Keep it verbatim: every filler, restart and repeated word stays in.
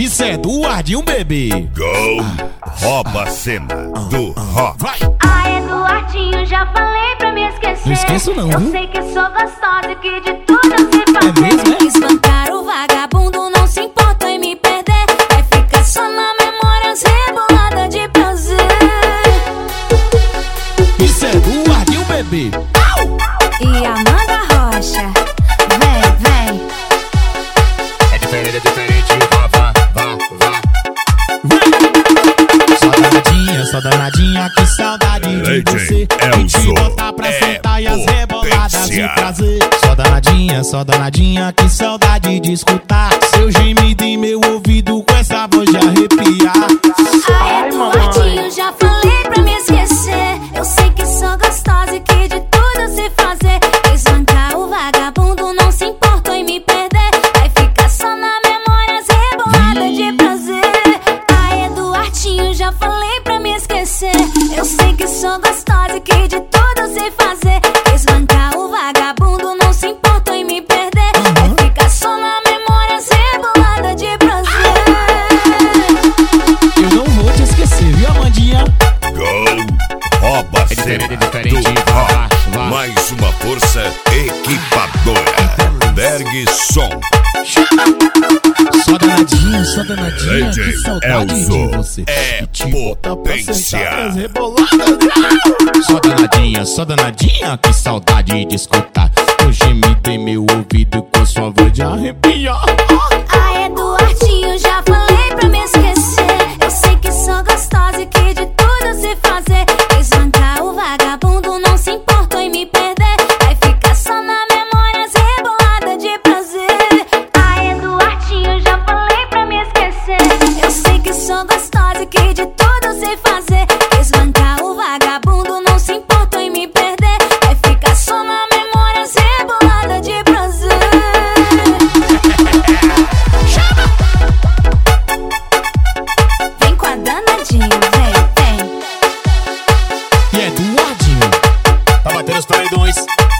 Isso é Eduardinho, bebê. Go! Rouba a cena do rock. Vai! Ah, Eduardinho, já falei pra me esquecer. Não esqueço não, Eu viu? sei que sou gostosa, que de tudo eu sei fazer. É mesmo, é? Espancar o vagabundo, não se importa em me perder. Vai ficar só na memória, rebolada de prazer. Isso é Eduardinho, bebê. E Amanda Rocha, vem, vem. É diferente, é diferente, vá, vá, vá, vá. Só danadinha, só danadinha, que saudade de Leite, você. E te Elzo, botar pra é sentar e as reboladas de potência. prazer. Só danadinha, só danadinha, que saudade de escutar seu gemido em meu ouvido com essa voz de arrepiar. Ah, Eduardinho, já falei pra me esquecer. Eu sei que sou gostosa e que de tudo sei fazer. Espancar o vagabundo, não se importa em me perder. Vai ficar só na memória, rebolada de prazer. Ah, Eduardinho, já falei pra me esquecer. Eu sei que sou gostosa e que de tudo sei fazer. Espancar o vagabundo, não se importa em me perder. Vai ficar só na memória, rebolada de prazer. Eu não vou te esquecer, viu, Amandinha? Go! Rouba a É cena diferente, é diferente, do vá, rock. vá. Mais uma força equipadora. Berg Som. Só danadinha, só danadinha, Leite, que saudade Elzo, de você. é E te botar pra potência. sentar as reboladas. Só danadinha, só danadinha, que saudade de escutar o gemido em meu ouvido com sua voz de arrepiar. Ah, Eduardinho, já falei pra me esquecer. Eu sei que sou gostosa e que de tudo sei fazer. Espancar o vagabundo, não se importa em me perder. Vai ficar só na memória, rebolada de prazer. Ah, Eduardinho, já falei pra me esquecer. Eu sei que sou gostosa e que de tudo sei fazer. Espancar o vagabundo, não se importa em me perder. Vai ficar só na memória, rebolada de prazer. Vem com a danadinha, vem, vem. E é Eduardinho. Tá batendo os paredões.